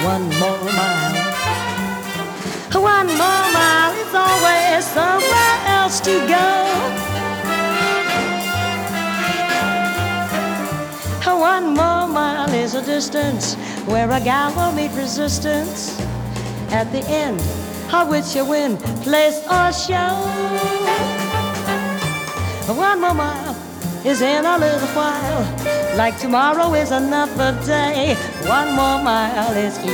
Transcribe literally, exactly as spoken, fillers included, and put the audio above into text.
one more mile. One more mile is always somewhere else to go. One more mile is a distance where a gal will meet resistance, at the end of which you win place or show. One more mile is in a little while, like tomorrow is another day. One more mile is